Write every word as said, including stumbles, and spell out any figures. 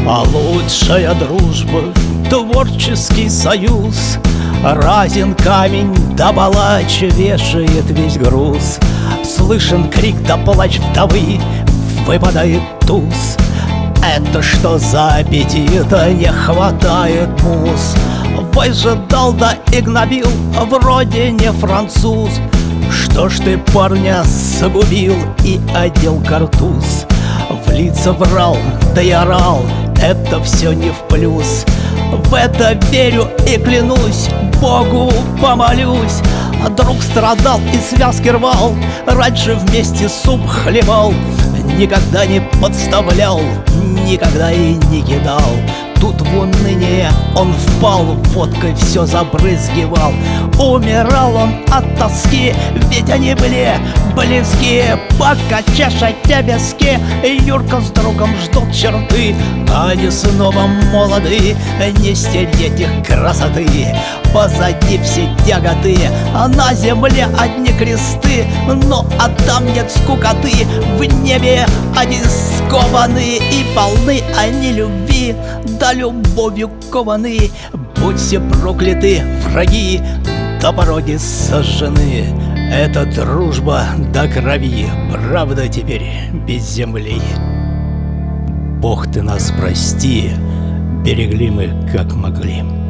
А лучшая дружба — творческий союз. Разин камень да палач вешает весь груз. Слышен крик да плач вдовы, выпадает туз. Это что за аппетита, не хватает муз. Выжидал да и гнобил, вроде не француз. Что ж ты парня загубил и одел картуз? В лица врал, да и орал, это все не в плюс. В это верю и клянусь, Богу помолюсь. Друг страдал и связки рвал, раньше вместе суп хлебал. Никогда не подставлял, никогда и не кидал. Тут в уныние он впал, водкой все забрызгивал. Умирал он от тоски, ведь они были близкие. Пока чешет виски, Юрка с другом ждут черты. Они снова молоды, не стереть их красоты. Позади все тяготы, а на земле одни кресты. Но а там нет скукоты, в небе они скованы. И полны они любви, да любовью кованы. Будь все прокляты враги, до пороги сожжены. Это дружба до крови, правда теперь без земли. Бог ты нас прости, берегли мы как могли.